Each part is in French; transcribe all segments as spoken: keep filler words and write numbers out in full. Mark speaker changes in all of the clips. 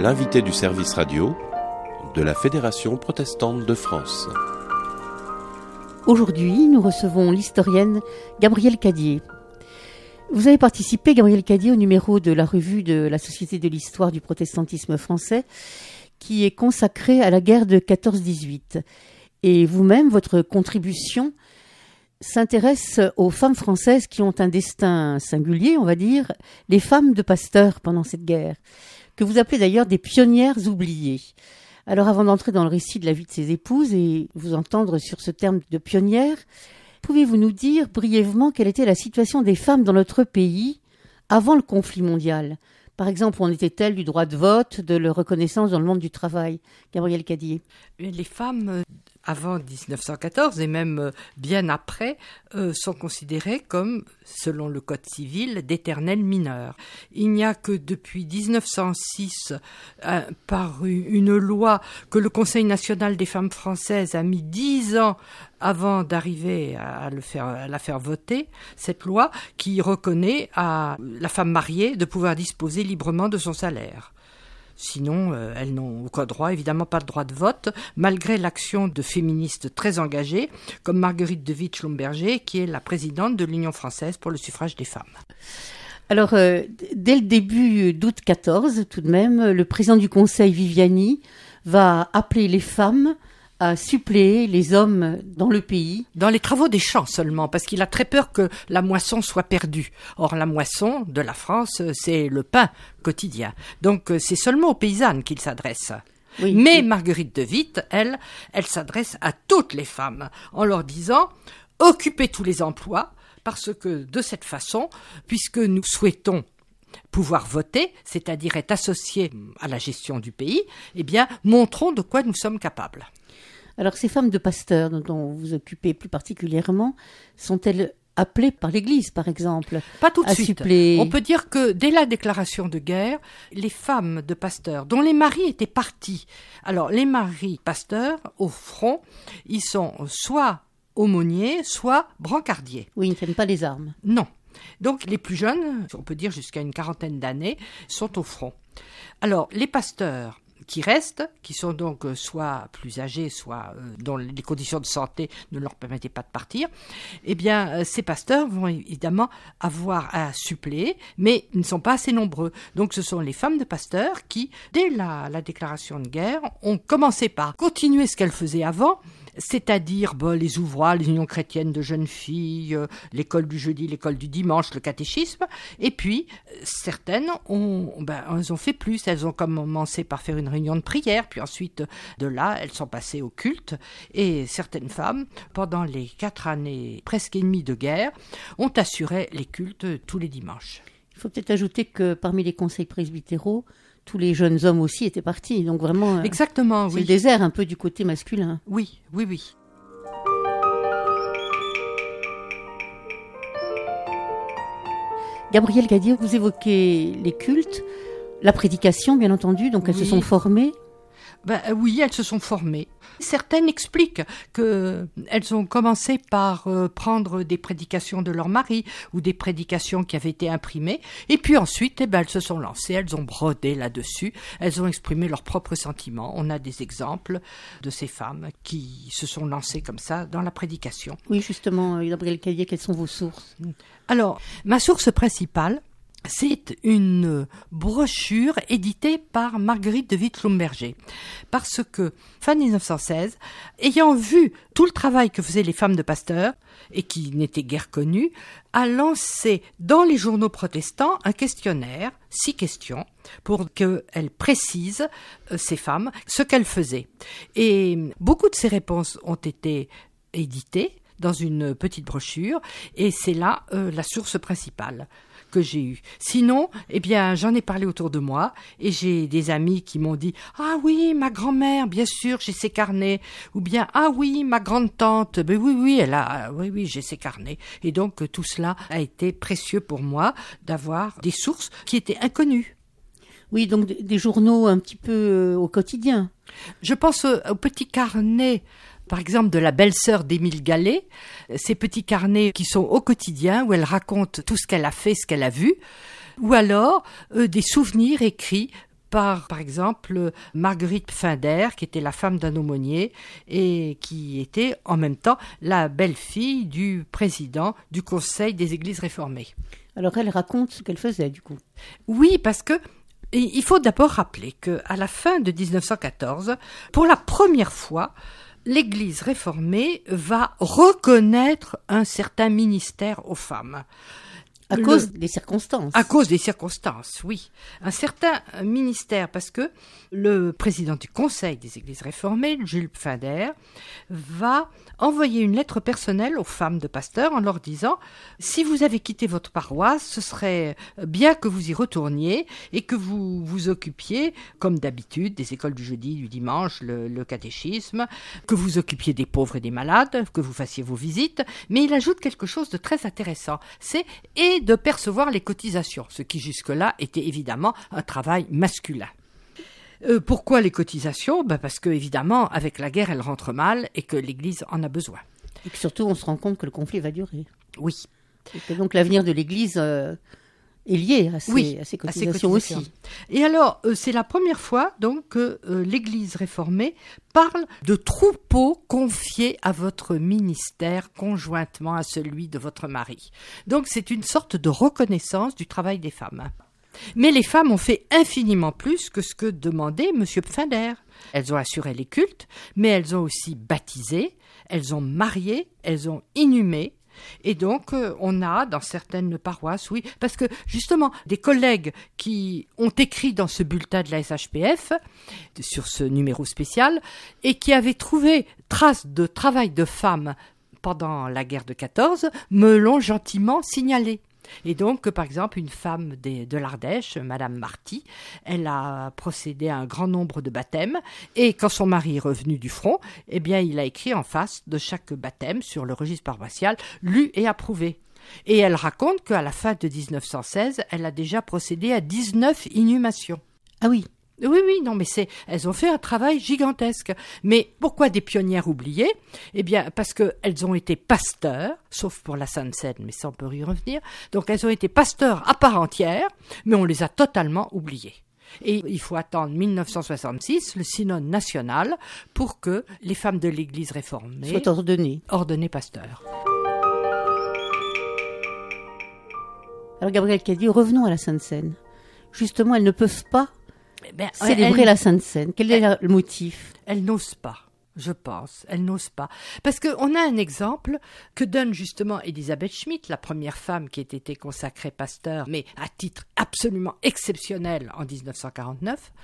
Speaker 1: l'invité du service radio de la Fédération protestante de France.
Speaker 2: Aujourd'hui, nous recevons l'historienne Gabrielle Cadier. Vous avez participé, Gabrielle Cadier, au numéro de la revue de la Société de l'histoire du protestantisme français, qui est consacrée à la guerre de quatorze dix-huit. Et vous-même, votre contribution s'intéresse aux femmes françaises qui ont un destin singulier, on va dire, les femmes de Pasteur pendant cette guerre, que vous appelez d'ailleurs des pionnières oubliées. Alors avant d'entrer dans le récit de la vie de ces épouses et vous entendre sur ce terme de pionnière, pouvez-vous nous dire brièvement quelle était la situation des femmes dans notre pays avant le conflit mondial ? Par exemple, en était-elle du droit de vote, de leur reconnaissance dans le monde du travail ? Gabrielle Cadier.
Speaker 3: Les femmes, avant dix-neuf cent quatorze et même bien après, euh, sont considérées comme, selon le Code civil, d'éternelles mineures. Il n'y a que depuis dix-neuf cent six, euh, par une loi que le Conseil national des femmes françaises a mis dix ans avant d'arriver à, le faire, à la faire voter, cette loi qui reconnaît à la femme mariée de pouvoir disposer librement de son salaire. Sinon, euh, elles n'ont aucun droit, évidemment pas de droit de vote, malgré l'action de féministes très engagées, comme Marguerite de Witt-Schlumberger, qui est la présidente de l'Union française pour le suffrage des femmes.
Speaker 2: Alors, euh, dès le début d'août quatorze, tout de même, le président du Conseil, Viviani, va appeler les femmes à suppléer les hommes dans le pays.
Speaker 3: Dans les travaux des champs seulement, parce qu'il a très peur que la moisson soit perdue. Or, la moisson de la France, c'est le pain quotidien. Donc, c'est seulement aux paysannes qu'il s'adresse. Oui, Mais oui. Marguerite de Witt, elle, elle s'adresse à toutes les femmes, en leur disant « Occupez tous les emplois », parce que de cette façon, puisque nous souhaitons pouvoir voter, c'est-à-dire être associés à la gestion du pays, eh bien, montrons de quoi nous sommes capables.
Speaker 2: Alors, ces femmes de Pasteur, dont vous vous occupez plus particulièrement, sont-elles appelées par l'Église, par exemple ?
Speaker 3: Pas tout de
Speaker 2: à
Speaker 3: suite.
Speaker 2: Suppléer...
Speaker 3: On peut dire que dès la déclaration de guerre, les femmes de Pasteur, dont les maris étaient partis, alors les maris Pasteur, au front, ils sont soit aumôniers, soit brancardiers.
Speaker 2: Oui, ils ne tiennent pas les armes.
Speaker 3: Non. Donc, les plus jeunes, on peut dire jusqu'à une quarantaine d'années, sont au front. Alors, les pasteurs qui restent, qui sont donc soit plus âgés, soit euh, dont les conditions de santé ne leur permettaient pas de partir, eh bien, euh, ces pasteurs vont évidemment avoir à suppléer, mais ils ne sont pas assez nombreux. Donc, ce sont les femmes de pasteurs qui, dès la, la déclaration de guerre, ont commencé par continuer ce qu'elles faisaient avant, c'est-à-dire bon, les ouvroirs, les unions chrétiennes de jeunes filles, euh, l'école du jeudi, l'école du dimanche, le catéchisme. Et puis, euh, certaines ont, ben, elles ont fait plus. Elles ont commencé par faire une réunion de prière, puis ensuite, de là, elles sont passées au culte. Et certaines femmes, pendant les quatre années presque et demie de guerre, ont assuré les cultes tous les dimanches.
Speaker 2: Il faut peut-être ajouter que parmi les conseils presbytéraux, tous les jeunes hommes aussi étaient partis, donc vraiment,
Speaker 3: exactement,
Speaker 2: c'est
Speaker 3: oui.
Speaker 2: le désert un peu du côté masculin.
Speaker 3: Oui, oui, oui.
Speaker 2: Gabrielle Cadier, vous évoquez les cultes, la prédication, bien entendu, donc elles oui. se sont formées.
Speaker 3: Ben, oui, elles se sont formées. Certaines expliquent qu'elles ont commencé par euh, prendre des prédications de leur mari ou des prédications qui avaient été imprimées. Et puis ensuite, eh ben, elles se sont lancées, elles ont brodé là-dessus, elles ont exprimé leurs propres sentiments. On a des exemples de ces femmes qui se sont lancées comme ça dans la prédication.
Speaker 2: Oui, justement, Gabrielle Cadier, quelles sont vos sources ?
Speaker 3: Alors, ma source principale, c'est une brochure éditée par Marguerite de Witt-Schlumberger. Parce que, fin dix-neuf cent seize, ayant vu tout le travail que faisaient les femmes de Pasteur, et qui n'étaient guère connues, a lancé dans les journaux protestants un questionnaire, six questions, pour qu'elles précisent, euh, ces femmes, ce qu'elles faisaient. Et beaucoup de ces réponses ont été éditées dans une petite brochure, et c'est là euh, la source principale que j'ai eu. Sinon, eh bien, j'en ai parlé autour de moi et j'ai des amis qui m'ont dit « Ah oui, ma grand-mère, bien sûr, j'ai ses carnets. » Ou bien « Ah oui, ma grande-tante, ben oui, oui, elle a, oui, oui, j'ai ses carnets. » Et donc, tout cela a été précieux pour moi d'avoir des sources qui étaient inconnues.
Speaker 2: Oui, donc des journaux un petit peu euh, au quotidien.
Speaker 3: Je pense euh, aux petits carnets, par exemple de la belle-sœur d'Émile Gallet, ces petits carnets qui sont au quotidien, où elle raconte tout ce qu'elle a fait, ce qu'elle a vu, ou alors euh, des souvenirs écrits par, par exemple, Marguerite Pfinder, qui était la femme d'un aumônier et qui était en même temps la belle-fille du président du Conseil des Églises réformées.
Speaker 2: Alors elle raconte ce qu'elle faisait du coup.
Speaker 3: Oui, parce que il faut d'abord rappeler qu'à la fin de dix-neuf cent quatorze, pour la première fois, l'Église réformée va reconnaître un certain ministère aux femmes.
Speaker 2: À
Speaker 3: Le,
Speaker 2: cause des circonstances.
Speaker 3: À cause des circonstances, oui. Un certain ministère, parce que le président du Conseil des Églises réformées, Jules Pfinder, va envoyer une lettre personnelle aux femmes de pasteurs en leur disant « Si vous avez quitté votre paroisse, ce serait bien que vous y retourniez et que vous vous occupiez, comme d'habitude, des écoles du jeudi, du dimanche, le, le catéchisme, que vous occupiez des pauvres et des malades, que vous fassiez vos visites. » Mais il ajoute quelque chose de très intéressant, c'est « et de percevoir les cotisations », ce qui jusque-là était évidemment un travail masculin. Euh, pourquoi les cotisations ? Ben parce que, évidemment, avec la guerre, elle rentre mal et que l'Église en a besoin.
Speaker 2: Et que surtout, on se rend compte que le conflit va durer.
Speaker 3: Oui.
Speaker 2: Et que donc l'avenir de l'Église euh, est lié à ces,
Speaker 3: oui,
Speaker 2: à ces
Speaker 3: à ces
Speaker 2: cotisations
Speaker 3: cotisations
Speaker 2: aussi.
Speaker 3: Et alors, euh, c'est la première fois donc que euh, l'Église réformée parle de troupeaux confiés à votre ministère conjointement à celui de votre mari. Donc, c'est une sorte de reconnaissance du travail des femmes. Mais les femmes ont fait infiniment plus que ce que demandait M. Pfinder. Elles ont assuré les cultes, mais elles ont aussi baptisé, elles ont marié, elles ont inhumé. Et donc, euh, on a dans certaines paroisses, oui, parce que justement, des collègues qui ont écrit dans ce bulletin de la S H P F, sur ce numéro spécial, et qui avaient trouvé trace de travail de femmes pendant la guerre de quatorze, me l'ont gentiment signalé. Et donc, par exemple, une femme de, de l'Ardèche, Madame Marty, elle a procédé à un grand nombre de baptêmes et quand son mari est revenu du front, eh bien, il a écrit en face de chaque baptême sur le registre paroissial « lu et approuvé ». Et elle raconte qu'à la fin de dix-neuf cent seize, elle a déjà procédé à dix-neuf inhumations.
Speaker 2: Ah oui.
Speaker 3: Oui, oui, non, mais c'est, elles ont fait un travail gigantesque. Mais pourquoi des pionnières oubliées ? Eh bien, parce qu'elles ont été pasteurs, sauf pour la Sainte-Seine, mais ça on peut y revenir. Donc, elles ont été pasteurs à part entière, mais on les a totalement oubliées. Et il faut attendre mille neuf cent soixante-six, le synode national, pour que les femmes de l'Église réformée
Speaker 2: soient ordonnées.
Speaker 3: ordonnées pasteurs.
Speaker 2: Alors, Gabrielle Cadieux, revenons à la Sainte-Seine. Justement, elles ne peuvent pas
Speaker 3: Eh bien,
Speaker 2: célébrer
Speaker 3: elle,
Speaker 2: la Sainte-Seine. Quel est
Speaker 3: elle,
Speaker 2: le motif ?
Speaker 3: Elle n'ose pas, je pense. Elle n'ose pas. Parce qu'on a un exemple que donne justement Elisabeth Schmidt, la première femme qui ait été consacrée pasteur, mais à titre absolument exceptionnel en dix-neuf cent quarante-neuf.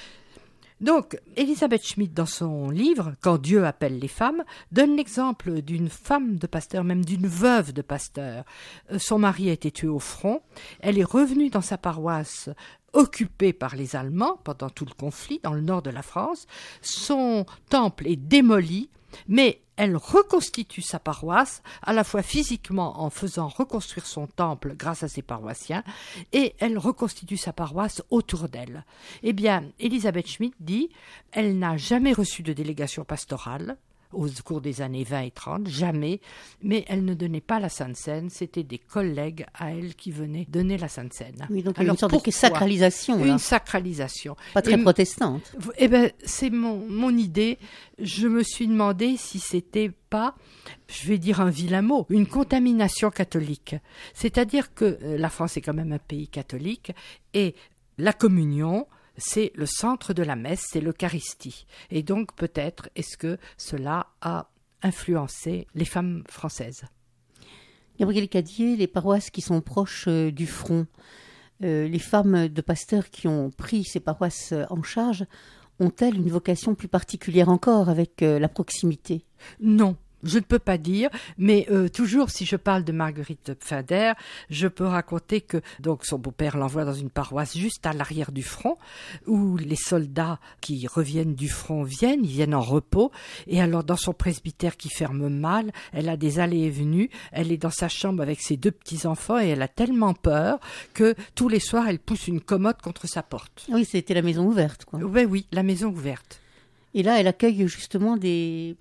Speaker 3: Donc, Elisabeth Schmidt, dans son livre « Quand Dieu appelle les femmes », donne l'exemple d'une femme de pasteur, même d'une veuve de pasteur. Euh, son mari a été tué au front. Elle est revenue dans sa paroisse occupée par les Allemands pendant tout le conflit dans le nord de la France. Son temple est démoli, mais elle reconstitue sa paroisse, à la fois physiquement en faisant reconstruire son temple grâce à ses paroissiens, et elle reconstitue sa paroisse autour d'elle. Eh bien, Elisabeth Schmidt dit, elle n'a jamais reçu de délégation pastorale, au cours des années vingt et trente, jamais, mais elle ne donnait pas la Sainte-Seine, c'était des collègues à elle qui venaient donner la Sainte-Seine.
Speaker 2: Oui, donc il y a
Speaker 3: Alors,
Speaker 2: une sorte
Speaker 3: pourquoi ?
Speaker 2: de sacralisation. Là.
Speaker 3: Une sacralisation.
Speaker 2: Pas très
Speaker 3: Et,
Speaker 2: protestante.
Speaker 3: Eh ben, c'est mon, mon idée. Je me suis demandé si c'était pas, je vais dire un vilain mot, une contamination catholique. C'est-à-dire que euh, la France est quand même un pays catholique et la communion, c'est le centre de la messe, c'est l'Eucharistie. Et donc, peut-être, est-ce que cela a influencé les femmes françaises ?
Speaker 2: Gabrielle Cadieux, les paroisses qui sont proches euh, du front, euh, les femmes de pasteurs qui ont pris ces paroisses en charge, ont-elles une vocation plus particulière encore avec euh, la proximité ?
Speaker 3: Non. Je ne peux pas dire, mais euh, toujours si je parle de Marguerite Pfinder, je peux raconter que donc son beau-père l'envoie dans une paroisse juste à l'arrière du front, où les soldats qui reviennent du front viennent, ils viennent en repos, et alors dans son presbytère qui ferme mal, elle a des allées et venues, elle est dans sa chambre avec ses deux petits-enfants et elle a tellement peur que tous les soirs elle pousse une commode contre sa porte.
Speaker 2: Oui, c'était la maison ouverte, quoi.
Speaker 3: Oui, oui, la maison ouverte.
Speaker 2: Et là, elle accueille justement des...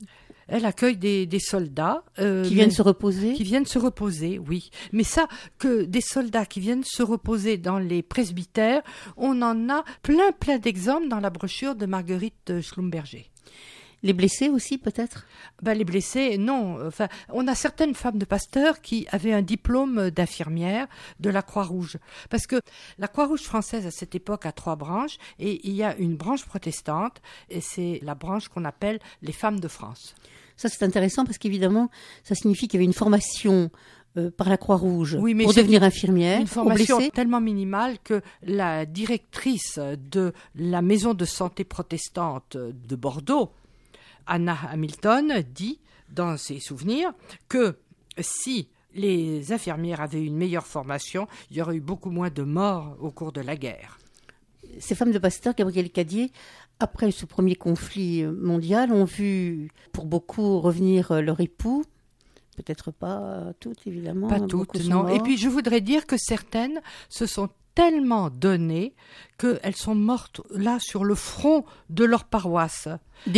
Speaker 3: Elle accueille des, des soldats.
Speaker 2: Euh, qui viennent
Speaker 3: mais,
Speaker 2: se reposer
Speaker 3: Qui viennent se reposer, oui. Mais ça, que des soldats qui viennent se reposer dans les presbytères, on en a plein, plein d'exemples dans la brochure de Marguerite Schlumberger.
Speaker 2: Les blessés aussi, peut-être ?
Speaker 3: Ben, les blessés, non. Enfin, on a certaines femmes de pasteurs qui avaient un diplôme d'infirmière de la Croix-Rouge. Parce que la Croix-Rouge française, à cette époque, a trois branches. Et il y a une branche protestante, et c'est la branche qu'on appelle les femmes de France.
Speaker 2: Ça, c'est intéressant parce qu'évidemment, ça signifie qu'il y avait une formation euh, par la Croix-Rouge
Speaker 3: oui, mais
Speaker 2: pour devenir infirmière.
Speaker 3: Une formation tellement minimale que la directrice de la maison de santé protestante de Bordeaux, Anna Hamilton, dit dans ses souvenirs que si les infirmières avaient une meilleure formation, il y aurait eu beaucoup moins de morts au cours de la guerre.
Speaker 2: Ces femmes de pasteurs, Gabrielle Cadier, après ce premier conflit mondial, ont vu pour beaucoup revenir leur époux. Peut-être pas toutes, évidemment.
Speaker 3: Pas toutes, non. Morts. Et puis je voudrais dire que certaines se sont tellement données qu'elles sont mortes là sur le front de leur paroisse.
Speaker 2: D'épuisement ?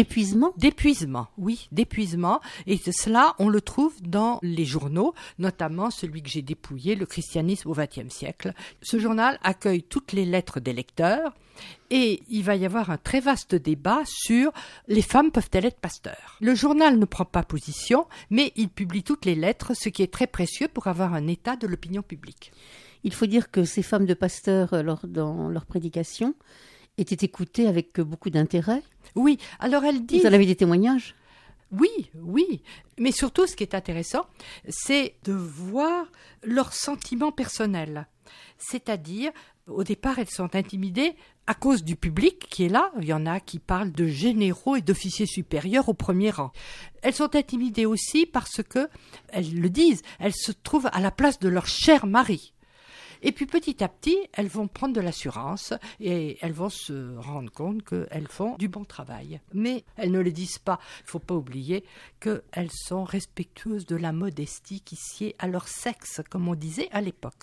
Speaker 3: D'épuisement, oui, d'épuisement. Et cela, on le trouve dans les journaux, notamment celui que j'ai dépouillé, Le christianisme au vingtième siècle. Ce journal accueille toutes les lettres des lecteurs et il va y avoir un très vaste débat sur les femmes peuvent-elles être pasteurs. Le journal ne prend pas position, mais il publie toutes les lettres, ce qui est très précieux pour avoir un état de l'opinion publique.
Speaker 2: Il faut dire que ces femmes de pasteurs, lors, dans leur prédication, étaient écoutées avec beaucoup d'intérêt.
Speaker 3: Oui, alors elles disent...
Speaker 2: Vous en avez des témoignages ?
Speaker 3: Oui, oui. Mais surtout, ce qui est intéressant, c'est de voir leurs sentiments personnels. C'est-à-dire, au départ, elles sont intimidées à cause du public qui est là. Il y en a qui parlent de généraux et d'officiers supérieurs au premier rang. Elles sont intimidées aussi parce que, elles le disent, elles se trouvent à la place de leur cher mari. Et puis petit à petit, elles vont prendre de l'assurance et elles vont se rendre compte qu'elles font du bon travail. Mais elles ne le disent pas. Il ne faut pas oublier qu'elles sont respectueuses de la modestie qui sied à leur sexe, comme on disait à l'époque.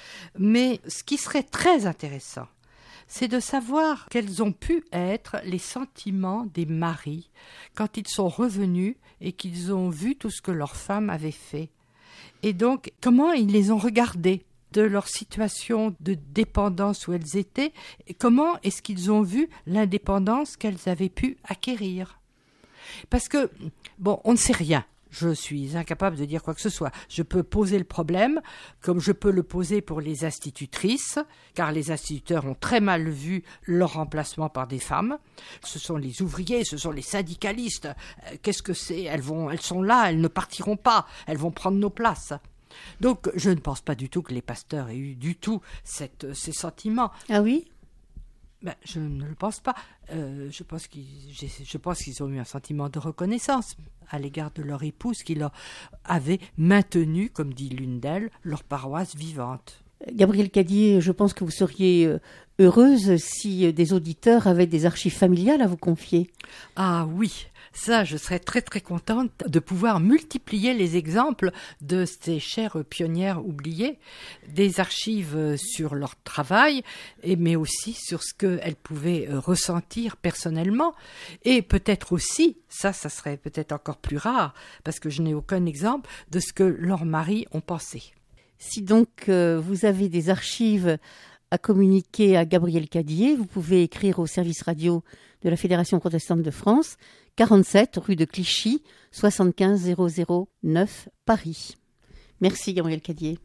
Speaker 3: Mais ce qui serait très intéressant, c'est de savoir quels ont pu être les sentiments des maris quand ils sont revenus et qu'ils ont vu tout ce que leur femme avait fait. Et donc, comment ils les ont regardés de leur situation de dépendance où elles étaient, et comment est-ce qu'ils ont vu l'indépendance qu'elles avaient pu acquérir. Parce que, bon, on ne sait rien. Je suis incapable de dire quoi que ce soit. Je peux poser le problème, comme je peux le poser pour les institutrices, car les instituteurs ont très mal vu leur remplacement par des femmes. Ce sont les ouvriers, ce sont les syndicalistes. Qu'est-ce que c'est ? Elles vont, elles sont là, elles ne partiront pas, elles vont prendre nos places. Donc, je ne pense pas du tout que les pasteurs aient eu du tout cette, ces sentiments.
Speaker 2: Ah oui ?
Speaker 3: Ben, je ne le pense pas. Euh, je pense qu'ils, je pense qu'ils ont eu un sentiment de reconnaissance à l'égard de leur épouse qui leur avait maintenu, comme dit l'une d'elles, leur paroisse vivante.
Speaker 2: Gabrielle Cadier, je pense que vous seriez heureuse si des auditeurs avaient des archives familiales à vous confier.
Speaker 3: Ah oui, ça, je serais très très contente de pouvoir multiplier les exemples de ces chères pionnières oubliées, des archives sur leur travail, et, mais aussi sur ce qu'elles pouvaient ressentir personnellement, et peut-être aussi, ça, ça serait peut-être encore plus rare, parce que je n'ai aucun exemple de ce que leurs maris ont pensé.
Speaker 2: Si donc euh, vous avez des archives à communiquer à Gabrielle Cadier, vous pouvez écrire au service radio de la Fédération protestante de France, quarante-sept rue de Clichy, soixante-quinze zéro zéro neuf, Paris. Merci Gabrielle Cadier.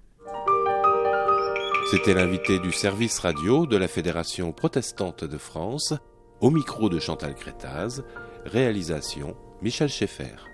Speaker 1: C'était l'invité du service radio de la Fédération protestante de France, au micro de Chantal Crétaz, réalisation Michel Schaeffer.